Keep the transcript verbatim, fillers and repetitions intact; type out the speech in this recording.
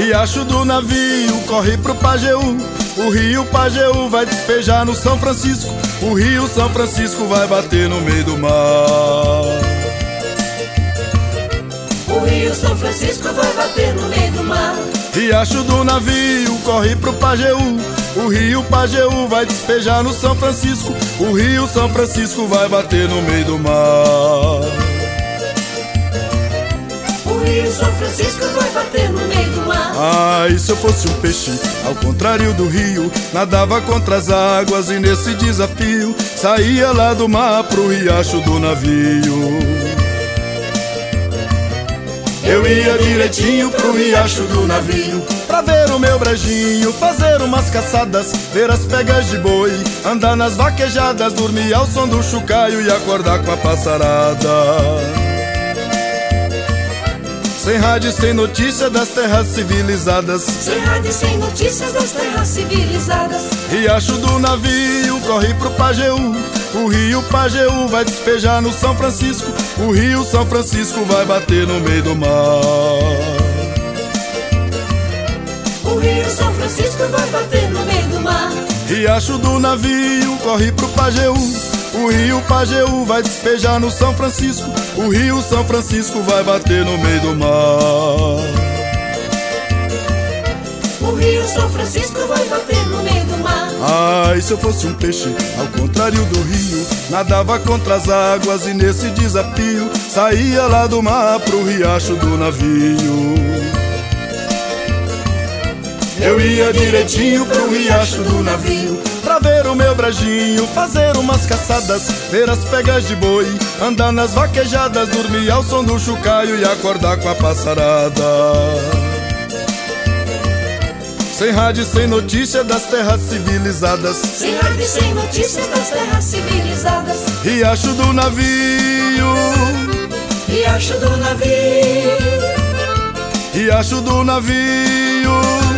Riacho do navio corre pro Pajeú, o rio Pajeú vai despejar no São Francisco, o rio São Francisco vai bater no meio do mar. O rio São Francisco vai bater no meio do mar. Riacho do navio corre pro Pajeú, o rio Pajeú vai despejar no São Francisco, o rio São Francisco vai bater no meio do mar. O rio São Francisco vai bater no meio do mar. Ai, se eu fosse um peixe, ao contrário do rio, nadava contra as águas e nesse desafio saía lá do mar pro riacho do navio. Eu ia direitinho pro riacho do navio, pra ver o meu brejinho, fazer umas caçadas, ver as pegas de boi, andar nas vaquejadas, dormir ao som do chocalho e acordar com a passarada. Sem rádio, sem notícia das terras civilizadas. Sem rádio, sem notícias das terras civilizadas. Riacho do navio corre pro Pajeú, o rio Pajeú vai despejar no São Francisco, o rio São Francisco vai bater no meio do mar. O rio São Francisco vai bater no meio do mar. Riacho do navio corre pro Pajeú, o rio Pajeú vai despejar no São Francisco, o rio São Francisco vai bater no meio do mar. O rio São Francisco vai bater no meio do mar. Ai, se eu fosse um peixe, ao contrário do rio, nadava contra as águas e nesse desafio saía lá do mar pro riacho do navio. Eu ia direitinho pro riacho do navio, pra ver o meu brejinho, fazer umas caçadas, ver as pegas de boi, andar nas vaquejadas, dormir ao som do chocalho e acordar com a passarada. Sem rádio, sem notícia das terras civilizadas. Sem rádio, sem notícias das terras civilizadas. Riacho do navio, riacho do navio, riacho do navio.